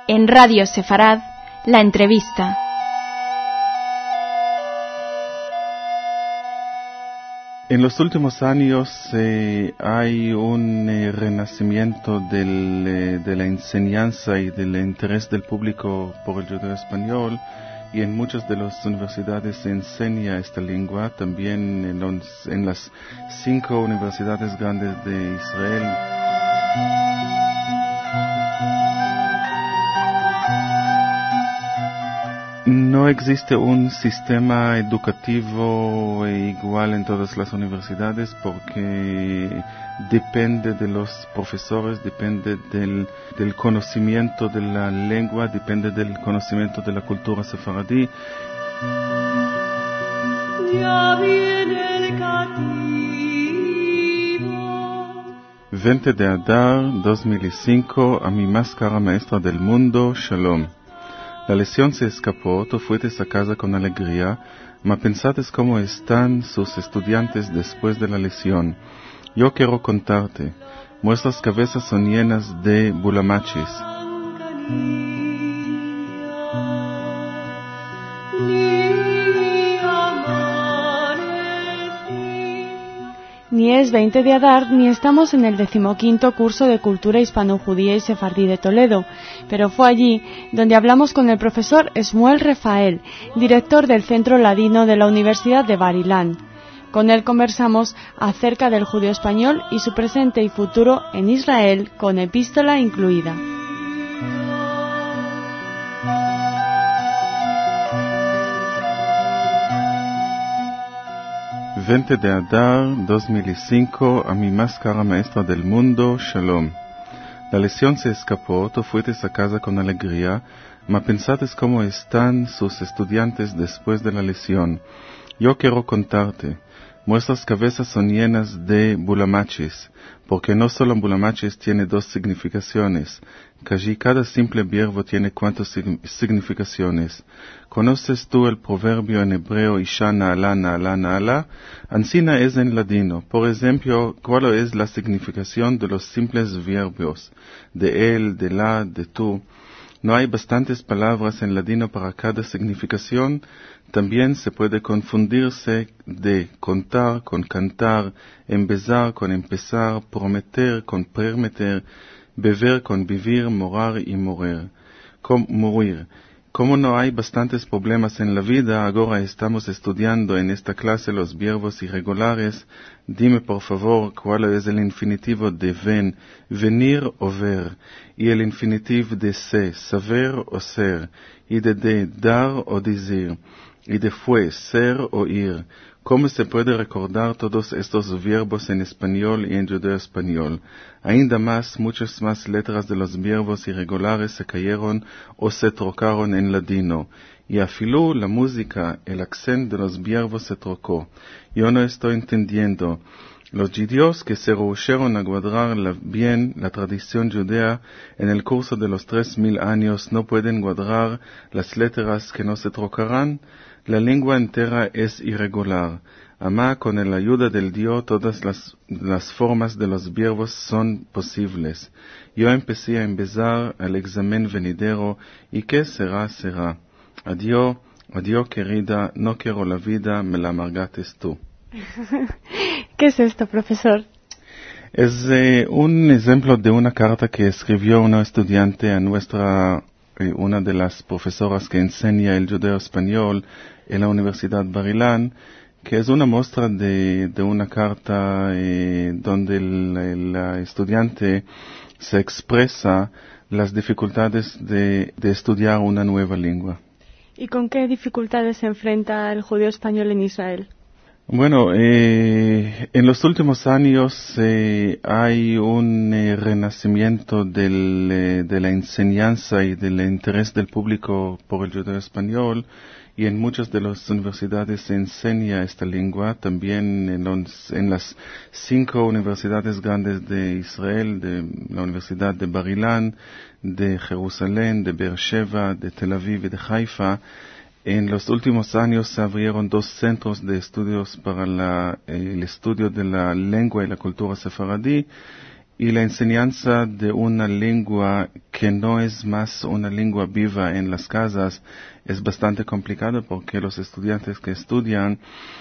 En Radio Sefarad, la entrevista. En los últimos años hay un renacimiento de la enseñanza y del interés del público por el judeo español, y en muchas de las universidades se enseña esta lengua, también en las 5 universidades grandes de Israel. No existe un sistema educativo igual en todas las universidades porque depende de los profesores, depende del conocimiento de la lengua, depende del conocimiento de la cultura sefaradí. Ya viene el cativo. 20 de Adar 2005, a mi más cara maestra del mundo, Shalom. La lección se escapó, tú fuiste a casa con alegría, mas pensaste cómo están sus estudiantes después de la lección. Yo quiero contarte, vuestras cabezas son llenas de bulamachis. Ni es 20 de Adar, ni estamos en el 15º curso de Cultura Hispano-Judía y Sefardí de Toledo, pero fue allí donde hablamos con el profesor Shmuel Rafael, director del Centro Ladino de la Universidad de Bar Ilan. Con él conversamos acerca del judío español y su presente y futuro en Israel, con epístola incluida. 20 de Adar 2005, a mi más cara maestra del mundo, Shalom. La lección se escapó, tú fuiste a casa con alegría, mas pensaste cómo están sus estudiantes después de la lección. Yo quiero contarte, vuestras cabezas son llenas de bulamachis, porque no solo bulamachis tiene 2 significaciones, que allí cada simple verbo tiene cuántas significaciones. ¿Conoces tú el proverbio en hebreo Isha Na'ala Na'ala Na'ala? Ansina es en ladino. Por ejemplo, ¿cuál es la significación de los simples verbos? De él, de la, de tú. ¿No hay bastantes palabras en ladino para cada significación? También se puede confundirse de contar con cantar, empezar con empezar, prometer con permitir, beber con vivir, morar y morir. Como no hay bastantes problemas en la vida, ahora estamos estudiando en esta clase los verbos irregulares. Dime por favor cuál es el infinitivo de ven, venir o ver, y el infinitivo de se, saber o ser, y de dar o decir, y de fue, ser o ir. ¿Cómo se puede recordar todos estos verbos en español y en judeo español? Ainda más, muchas más letras de los verbos irregulares se cayeron o se trocaron en ladino. Y afiló la música, el acento de los verbos se trocó. Yo no estoy entendiendo. Los judíos que se rehusaron a guardar bien la tradición judea en el curso de los 3000 años no pueden guardar las letras que no se trocarán. La lengua entera es irregular. Ama, con la ayuda del Dios, todas las formas de los verbos son posibles. Yo empecé a empezar el examen venidero, y ¿qué será, será? Adiós, adiós querida, no quiero la vida, me la amargates tú. ¿Qué es esto, profesor? Es un ejemplo de una carta que escribió una estudiante a una de las profesoras que enseña el judeo español en la Universidad Bar Ilan, que es una muestra de una carta donde la estudiante se expresa las dificultades de estudiar una nueva lengua. ¿Y con qué dificultades se enfrenta el judío español en Israel? Bueno, en los últimos años hay un renacimiento de la enseñanza y del interés del público por el judeo español, y en muchas de las universidades se enseña esta lengua, también en las 5 universidades grandes de Israel, de la Universidad de Bar Ilan, de Jerusalén, de Beersheba, de Tel Aviv y de Haifa. En los últimos años se abrieron 2 centros de estudios para el estudio de la lengua y la cultura sefaradí, Y la enseñanza de una lengua que no es más una lengua viva en las casas es bastante complicado porque los estudiantes que estudian,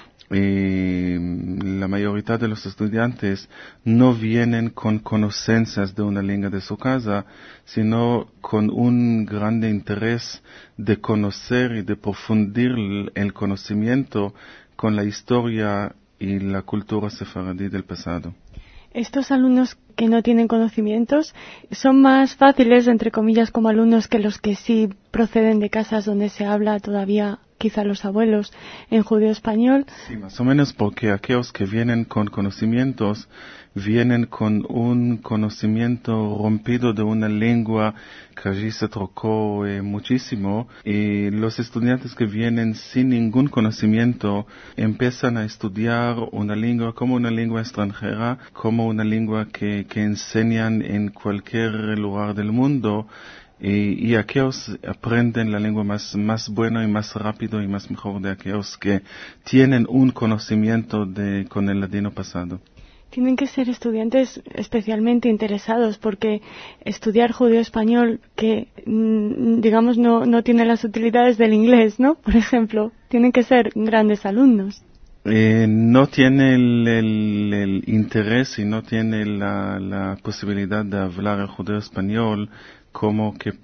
la mayoría de los estudiantes no vienen con conocencias de una lengua de su casa, sino con un grande interés de conocer y de profundir el conocimiento con la historia y la cultura sefaradí del pasado. Estos alumnos que no tienen conocimientos son más fáciles, entre comillas, como alumnos que los que sí proceden de casas donde se habla todavía, quizá los abuelos, en judío español. Sí, más o menos porque aquellos que vienen con conocimientos vienen con un conocimiento rompido de una lengua que allí se trocó muchísimo, y los estudiantes que vienen sin ningún conocimiento empiezan a estudiar una lengua como una lengua extranjera, como una lengua que enseñan en cualquier lugar del mundo, y aquellos aprenden la lengua más buena y más rápido y más mejor de aquellos que tienen un conocimiento con el ladino pasado. Tienen que ser estudiantes especialmente interesados, porque estudiar judío español que, digamos, no tiene las utilidades del inglés, ¿no? Por ejemplo, tienen que ser grandes alumnos. No tiene el interés y no tiene la posibilidad de hablar el judío español como que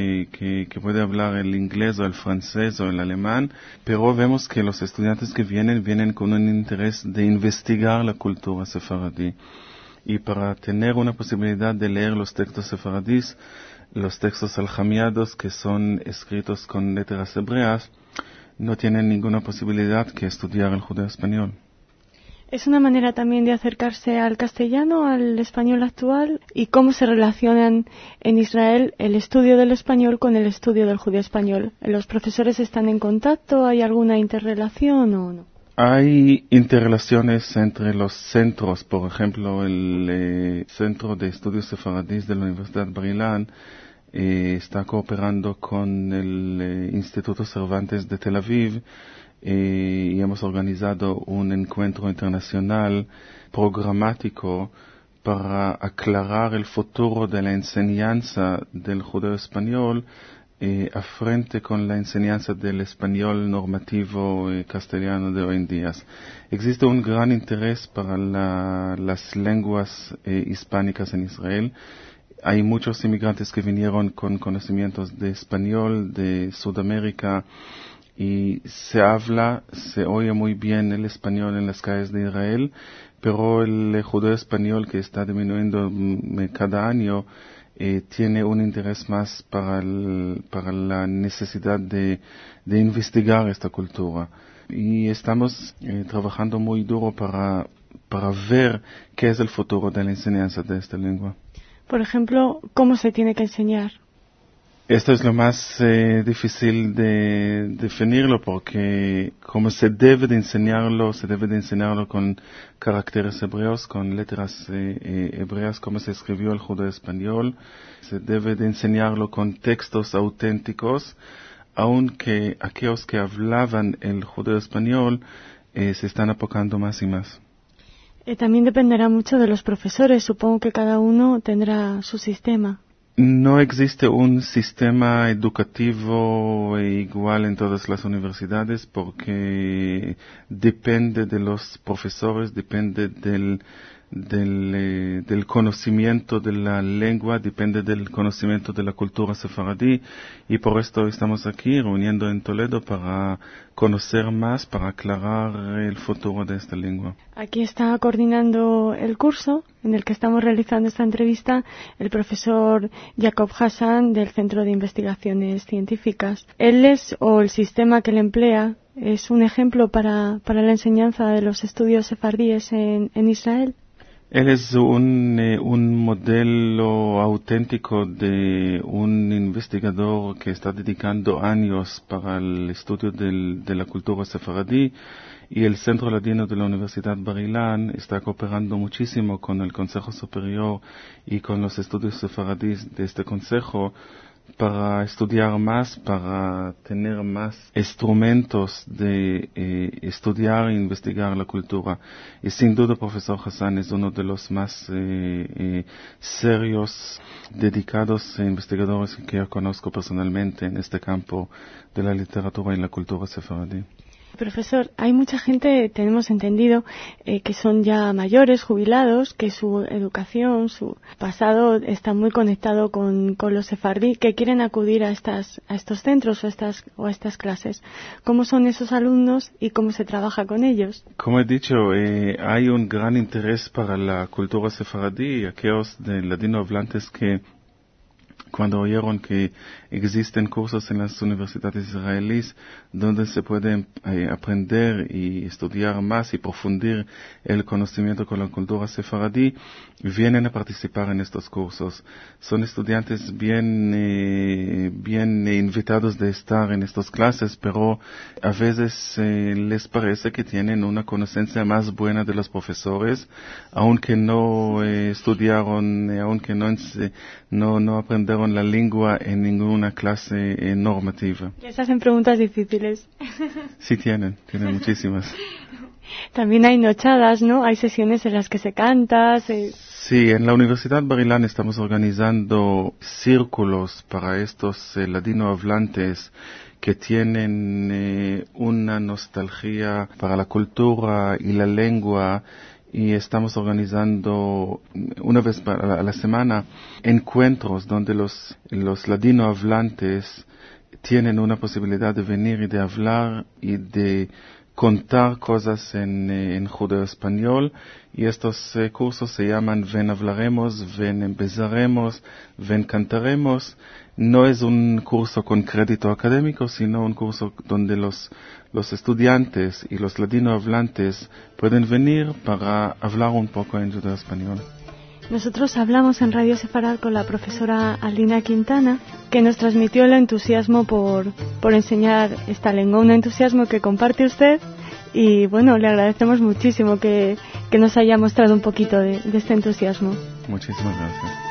puede hablar el inglés o el francés o el alemán, pero vemos que los estudiantes que vienen con un interés de investigar la cultura sefaradí. Y para tener una posibilidad de leer los textos sefaradíes, los textos aljamiados que son escritos con letras hebreas, no tienen ninguna posibilidad que estudiar el judío español. Es una manera también de acercarse al castellano, al español actual, y cómo se relacionan en Israel el estudio del español con el estudio del judío español. ¿Los profesores están en contacto? ¿Hay alguna interrelación o no? Hay interrelaciones entre los centros. Por ejemplo, el Centro de Estudios Sefaradíes de la Universidad Bar-Ilan está cooperando con el Instituto Cervantes de Tel Aviv, y hemos organizado un encuentro internacional programático para aclarar el futuro de la enseñanza del judío español a frente con la enseñanza del español normativo castellano de hoy en día. Existe un gran interés para las lenguas hispánicas en Israel. Hay muchos inmigrantes que vinieron con conocimientos de español, de Sudamérica, y se oye muy bien el español en las calles de Israel, pero el judío español, que está disminuyendo cada año, tiene un interés más para la necesidad de investigar esta cultura. Y estamos trabajando muy duro para ver qué es el futuro de la enseñanza de esta lengua. Por ejemplo, ¿cómo se tiene que enseñar? Esto es lo más difícil de definirlo, porque como se debe de enseñarlo con caracteres hebreos, con letras hebreas, como se escribió el judío español. Se debe de enseñarlo con textos auténticos, aunque aquellos que hablaban el judío español se están apocando más y más. También dependerá mucho de los profesores. Supongo que cada uno tendrá su sistema. No existe un sistema educativo igual en todas las universidades, porque depende de los profesores, depende del conocimiento de la lengua, depende del conocimiento de la cultura sefaradí, y por esto estamos aquí reuniendo en Toledo para conocer más, para aclarar el futuro de esta lengua. Aquí está coordinando el curso en el que estamos realizando esta entrevista el profesor Jacob Hassan del Centro de Investigaciones Científicas. Él el sistema que él emplea es un ejemplo para la enseñanza de los estudios sefardíes en Israel. Él es un modelo auténtico de un investigador que está dedicando años para el estudio de la cultura sefaradí, y el Centro Ladino de la Universidad Bar-Ilan está cooperando muchísimo con el Consejo Superior y con los estudios sefaradíes de este consejo para estudiar más, para tener más instrumentos de estudiar e investigar la cultura. Y sin duda, el profesor Hassan es uno de los más serios, dedicados investigadores que yo conozco personalmente en este campo de la literatura y la cultura sefaradí. Profesor, hay mucha gente, tenemos entendido, que son ya mayores, jubilados, que su educación, su pasado está muy conectado con los sefardí, que quieren acudir a estos centros o a estas clases. ¿Cómo son esos alumnos y cómo se trabaja con ellos? Como he dicho, hay un gran interés para la cultura sefaradí, aquellos de ladinohablantes que cuando oyeron que existen cursos en las universidades israelíes donde se puede aprender y estudiar más y profundir el conocimiento con la cultura sefaradí, vienen a participar en estos cursos. Son estudiantes bien invitados de estar en estas clases, pero a veces les parece que tienen una conocencia más buena de los profesores, aunque no estudiaron, aunque no aprendieron la lengua en ninguna clase normativa. Les hacen preguntas difíciles. Sí, tienen muchísimas. También hay nochadas, ¿no? Hay sesiones en las que se canta. Sí, en la Universidad Bar Ilan estamos organizando círculos para estos ladinohablantes que tienen una nostalgia para la cultura y la lengua, y estamos organizando una vez a la semana encuentros donde los ladinohablantes tienen una posibilidad de venir y de hablar y de contar cosas en judeo español, y estos cursos se llaman Ven hablaremos, Ven empezaremos, Ven cantaremos. No es un curso con crédito académico, sino un curso donde los estudiantes y los ladinohablantes pueden venir para hablar un poco en judeo español. Nosotros hablamos en Radio Sefarad con la profesora Alina Quintana, que nos transmitió el entusiasmo por enseñar esta lengua, un entusiasmo que comparte usted, y bueno, le agradecemos muchísimo que nos haya mostrado un poquito de este entusiasmo. Muchísimas gracias.